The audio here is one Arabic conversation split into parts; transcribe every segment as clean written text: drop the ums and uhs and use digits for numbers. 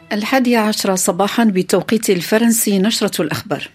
11 صباحا بالتوقيت الفرنسي. نشرة الأخبار.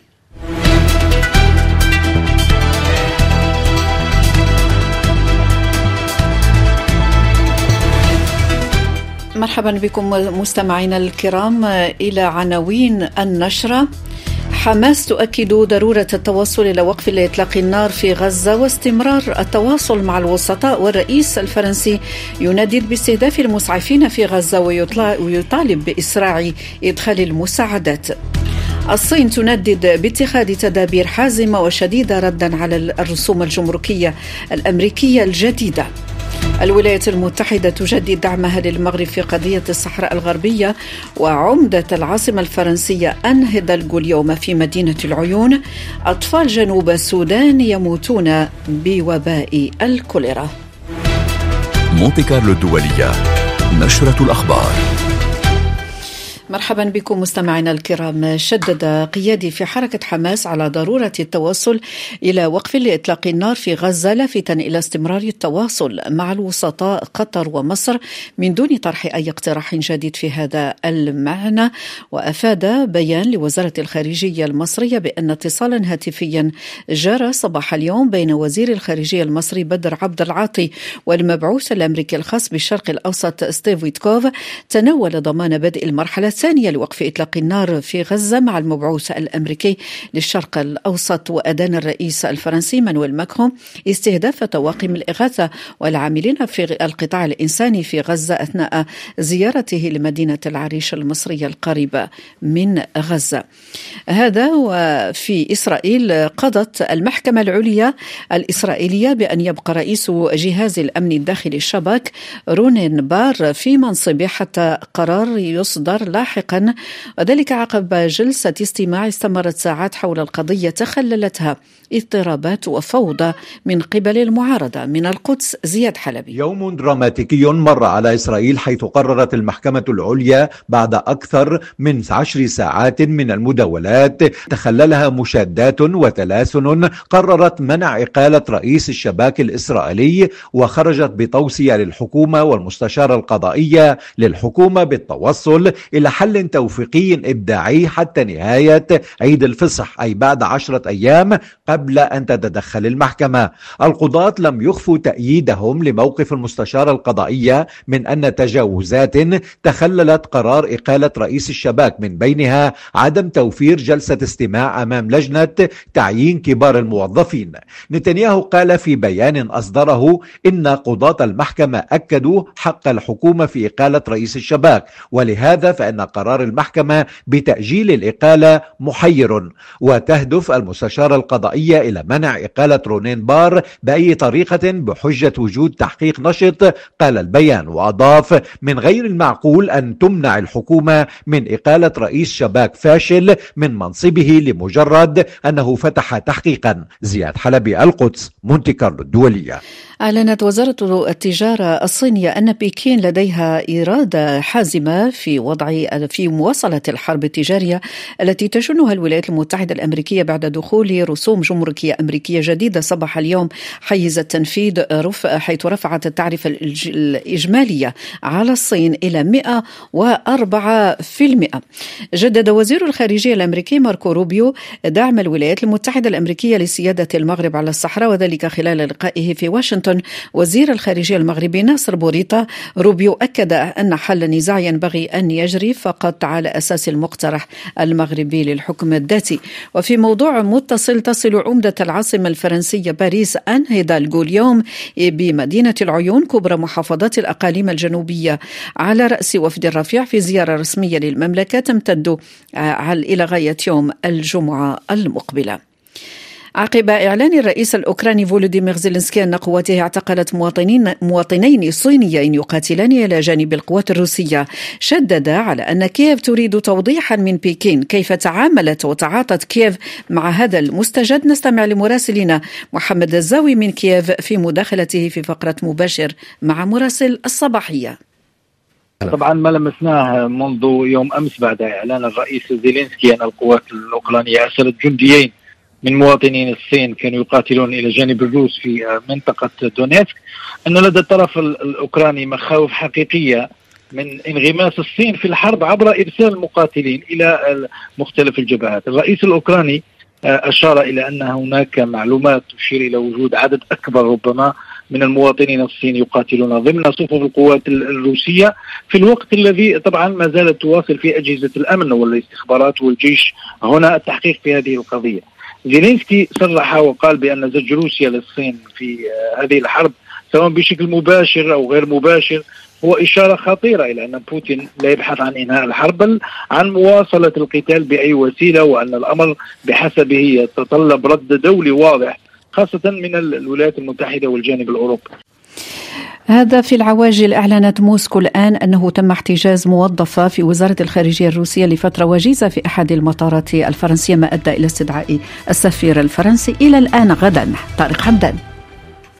مرحبا بكم مستمعينا الكرام إلى عناوين النشرة. حماس تؤكد ضرورة التوصل إلى وقف إطلاق النار في غزة واستمرار التواصل مع الوسطاء، والرئيس الفرنسي يندد باستهداف المسعفين في غزة ويطالب بإسراع إدخال المساعدات. الصين تندد باتخاذ تدابير حازمة وشديدة ردا على الرسوم الجمركية الأمريكية الجديدة. الولايات المتحدة تجدد دعمها للمغرب في قضية الصحراء الغربية، وعمدة العاصمة الفرنسية أن هيدالغو اليوم في مدينة العيون. أطفال جنوب السودان يموتون بوباء الكوليرا. مونتي كارلو الدولية، نشرة الأخبار. مرحبا بكم مستمعينا الكرام. شدد قيادي في حركة حماس على ضرورة التوصل إلى وقف لإطلاق النار في غزة، لافتا إلى استمرار التواصل مع الوسطاء قطر ومصر من دون طرح أي اقتراح جديد في هذا المعنى. وأفاد بيان لوزارة الخارجية المصرية بأن اتصالا هاتفيا جرى صباح اليوم بين وزير الخارجية المصري بدر عبد العاطي والمبعوث الأمريكي الخاص بالشرق الأوسط ستيف ويتكوف، تناول ضمان بدء المرحلة الثانية لوقف إطلاق النار في غزة مع المبعوث الأمريكي للشرق الأوسط. وأدان الرئيس الفرنسي مانويل ماكرون استهداف طواقم الإغاثة والعاملين في القطاع الإنساني في غزة أثناء زيارته لمدينة العريش المصرية القريبة من غزة. هذا وفي إسرائيل قضت المحكمة العليا الإسرائيلية بأن يبقى رئيس جهاز الأمن الداخلي الشباك رونين بار في منصبه حتى قرار يصدر لاحقا، وذلك عقب جلسة استماع استمرت ساعات حول القضية تخللتها اضطرابات وفوضى من قبل المعارضة. من القدس زياد حلبي. يوم دراماتيكي مر على إسرائيل، حيث قررت المحكمة العليا بعد أكثر من 10 ساعات من المداولات تخللها مشادات وتلاسن، قررت منع إقالة رئيس الشباك الإسرائيلي، وخرجت بتوصية للحكومة والمستشارة القضائية للحكومة بالتوصل إلى حل توفيقي إبداعي حتى نهاية عيد الفصح، أي بعد 10 أيام قبل أن تتدخل المحكمة. القضاة لم يخفوا تأييدهم لموقف المستشارة القضائية من أن تجاوزات تخللت قرار إقالة رئيس الشباك، من بينها عدم توفير جلسة استماع أمام لجنة تعيين كبار الموظفين. نتنياهو قال في بيان أصدره إن قضاة المحكمة أكدوا حق الحكومة في إقالة رئيس الشباك، ولهذا فإن قرار المحكمة بتأجيل الإقالة محير، وتهدف المستشارة القضائية إلى منع إقالة رونين بار بأي طريقة بحجة وجود تحقيق نشط. قال البيان وأضاف: من غير المعقول أن تمنع الحكومة من إقالة رئيس شباك فاشل من منصبه لمجرد أنه فتح تحقيقا. زياد حلبي، القدس، مونتي كارلو الدولية. أعلنت وزارة التجارة الصينية أن بكين لديها إرادة حازمة في مواصلة الحرب التجارية التي تشنها الولايات المتحدة الأمريكية بعد دخول رسوم جمركية أمريكية جديدة صباح اليوم حيز التنفيذ، حيث رفعت التعرفة الإجمالية على الصين إلى 104%. جدد وزير الخارجية الأمريكي ماركو روبيو دعم الولايات المتحدة الأمريكية لسيادة المغرب على الصحراء، وذلك خلال لقائه في واشنطن. وزير الخارجية المغربي ناصر بوريطة روبيو أكد أن حل النزاع ينبغي أن يجري فقط على أساس المقترح المغربي للحكم الذاتي. وفي موضوع متصل، تصل عمدة العاصمة الفرنسية باريس أن هيدالغو اليوم بمدينة العيون كبرى محافظات الأقاليم الجنوبية على رأس وفد الرفيع في زيارة رسمية للمملكة تمتد إلى غاية يوم الجمعة المقبلة. عقب إعلان الرئيس الأوكراني فولوديمير زيلينسكي أن قواته اعتقلت مواطنين صينيين يقاتلان إلى جانب القوات الروسية، شدد على أن كييف تريد توضيحا من بكين كيف تعاملت وتعاطت كييف مع هذا المستجد. نستمع لمراسلنا محمد الزاوي من كييف في مداخلته في فقرة مباشر مع مراسل الصباحية. طبعا ما لمسناه منذ يوم أمس بعد إعلان الرئيس زيلينسكي أن القوات الأوكرانية أرسلت جنديين من مواطنين الصين كانوا يقاتلون إلى جانب الروس في منطقة دونيتسك، أن لدى الطرف الأوكراني مخاوف حقيقية من انغماس الصين في الحرب عبر إرسال المقاتلين إلى مختلف الجبهات. الرئيس الأوكراني أشار إلى أن هناك معلومات تشير إلى وجود عدد أكبر ربما من المواطنين الصين يقاتلون ضمن صفوف القوات الروسية، في الوقت الذي طبعا ما زالت تواصل في أجهزة الأمن والاستخبارات والجيش هنا التحقيق في هذه القضية. زيلينسكي صرح وقال بأن زج روسيا للصين في هذه الحرب سواء بشكل مباشر أو غير مباشر هو إشارة خطيرة إلى أن بوتين لا يبحث عن إنهاء الحرب بل عن مواصلة القتال بأي وسيلة، وأن الأمر بحسبه يتطلب رد دولي واضح خاصة من الولايات المتحدة والجانب الأوروبي. هذا في العواجل. أعلنت موسكو الآن أنه تم احتجاز موظفة في وزارة الخارجية الروسية لفترة وجيزة في أحد المطارات الفرنسية، ما أدى إلى استدعاء السفير الفرنسي إلى الآن غدا. طارق حمدان.